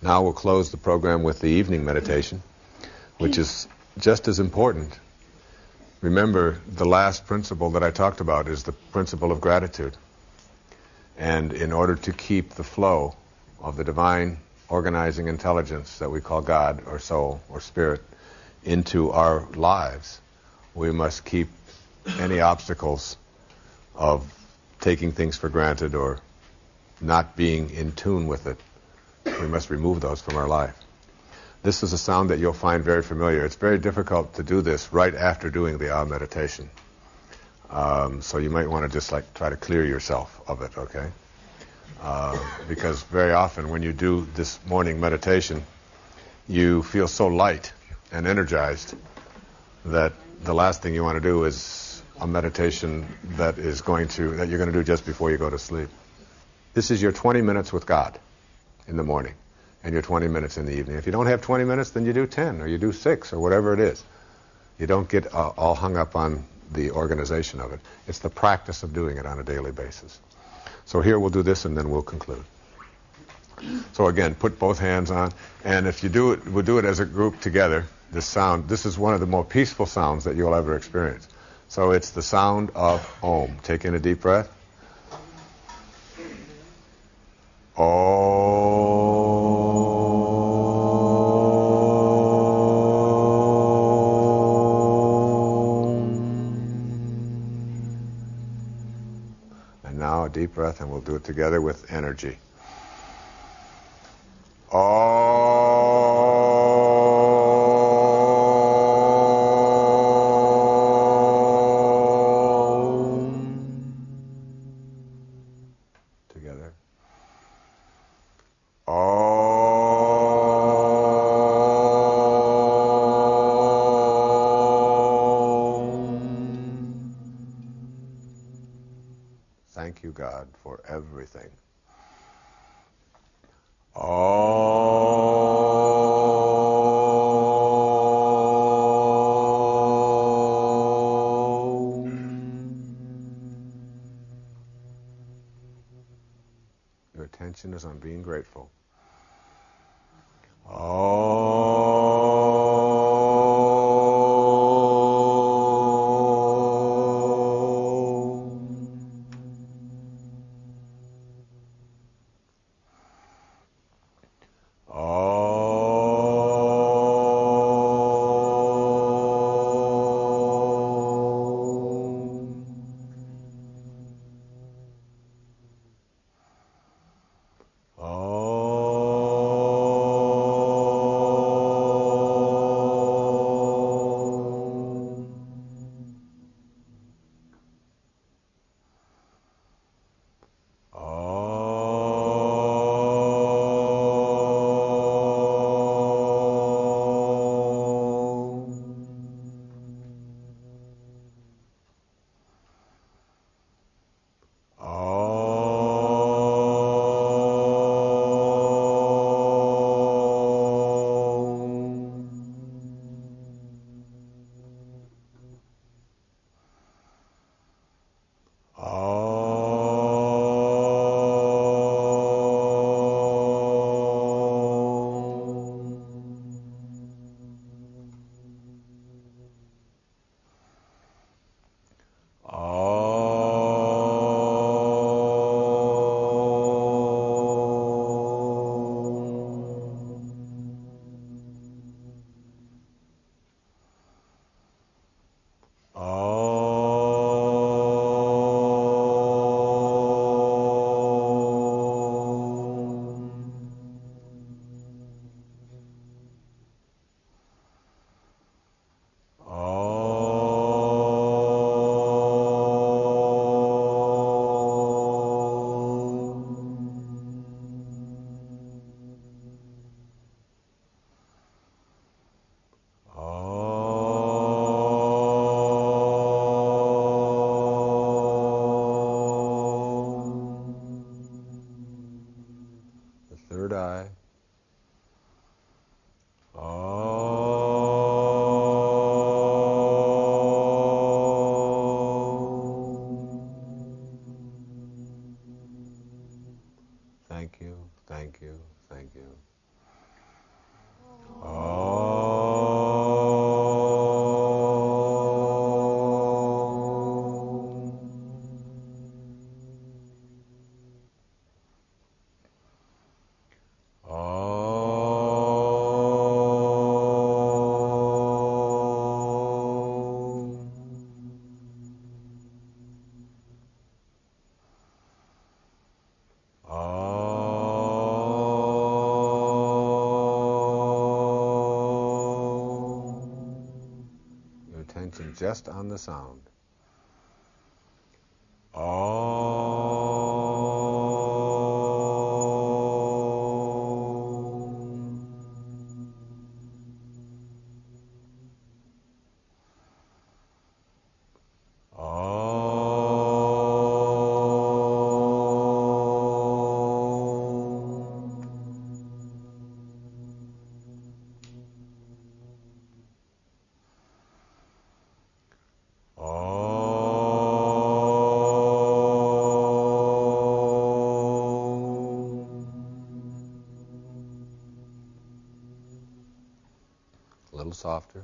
Now we'll close the program with the evening meditation, which is just as important. Remember, the last principle that I talked about is the principle of gratitude. And in order to keep the flow of the divine organizing intelligence that we call God or soul or spirit into our lives, we must keep any obstacles of taking things for granted or not being in tune with it. We must remove those from our life. This is a sound that you'll find very familiar. It's very difficult to do this right after doing the Ah meditation. So you might want to just try to clear yourself of it, okay? Because very often when you do this morning meditation, you feel so light and energized that the last thing you want to do is a meditation that you're going to do just before you go to sleep. This is your 20 minutes with God in the morning and your 20 minutes in the evening. If you don't have 20 minutes, then you do 10 or you do 6 or whatever it is. You don't get all hung up on the organization of it. It's the practice of doing it on a daily basis. So here we'll do this and then we'll conclude. So again, put both hands on, and if you do it, we'll do it as a group together. This is one of the more peaceful sounds that you'll ever experience. So it's the sound of Om. Take in a deep breath. Om. And now a deep breath, and we'll do it together with energy. Together. Thank you, God, for everything. Your attention is on being grateful. Third eye. Thank you, thank you, thank you. just on the sound. A little softer.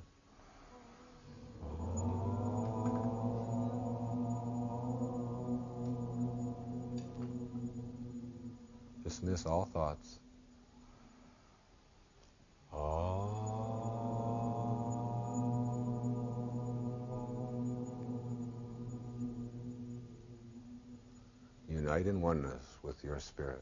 Dismiss all thoughts. Unite in oneness with your spirit.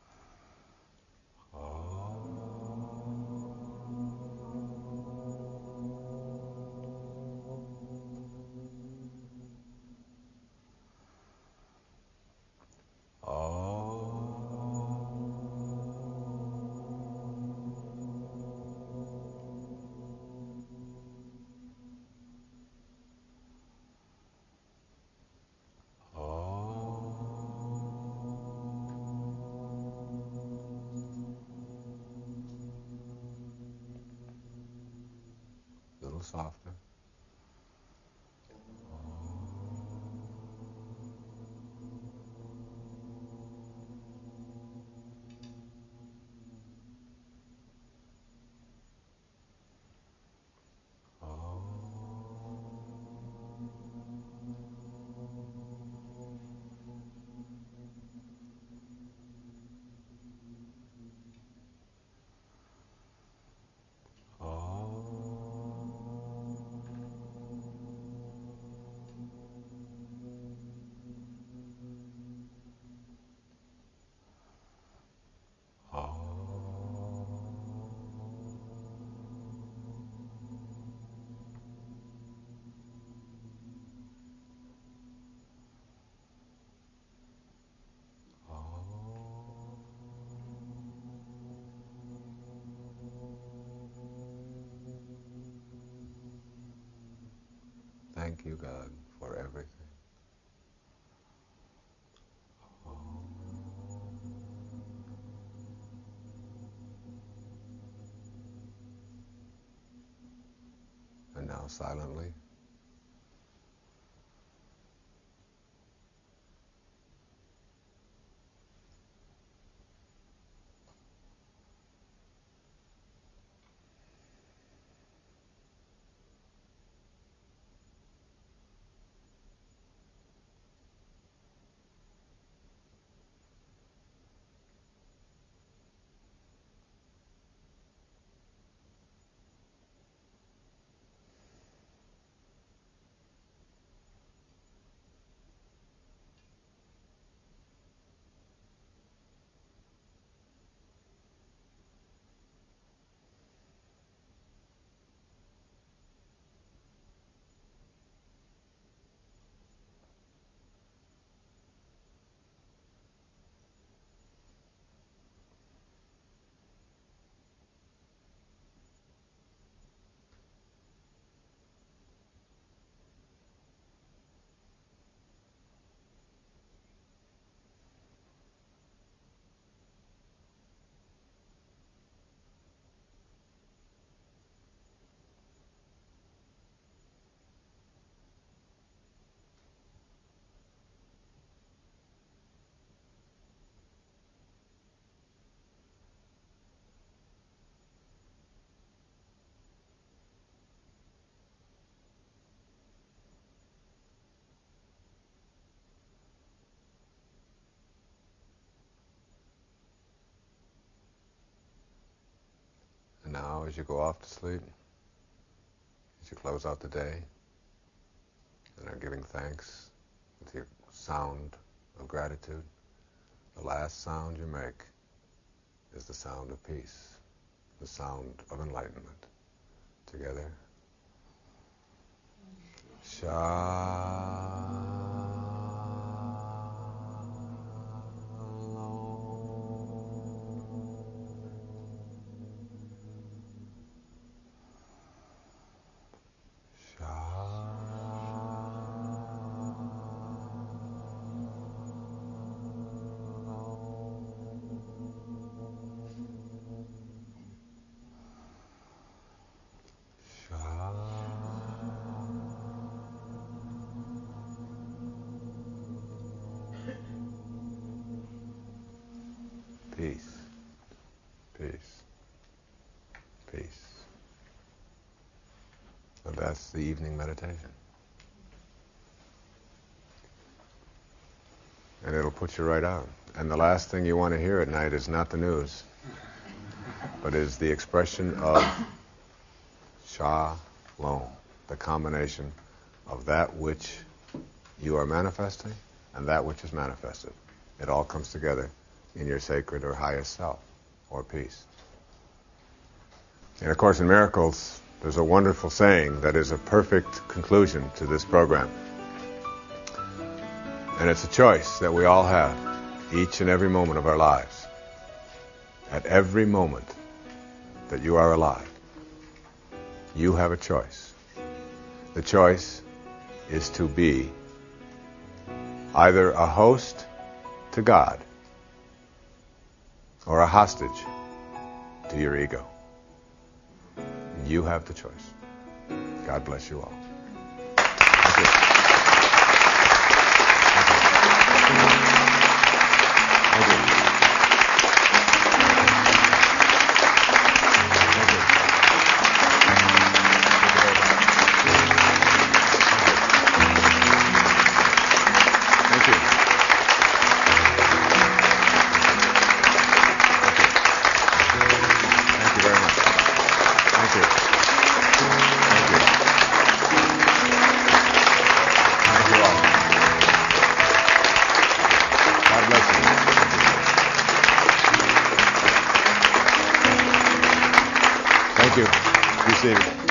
A little softer. Thank you, God, for everything. And now silently, and now as you go off to sleep, as you close out the day, and are giving thanks with your sound of gratitude, the last sound you make is the sound of peace, the sound of enlightenment. Together. Peace, peace, peace. So that's the evening meditation. And it'll put you right out. And the last thing you want to hear at night is not the news, but is the expression of Shalom, the combination of that which you are manifesting and that which is manifested. It all comes together in your sacred or highest self, or peace. And of course, in Miracles, there's a wonderful saying that is a perfect conclusion to this program. And it's a choice that we all have, each and every moment of our lives. At every moment that you are alive, you have a choice. The choice is to be either a host to God or a hostage to your ego. You have the choice. God bless you all. Thank you. Thank you. Thank you. Be seated.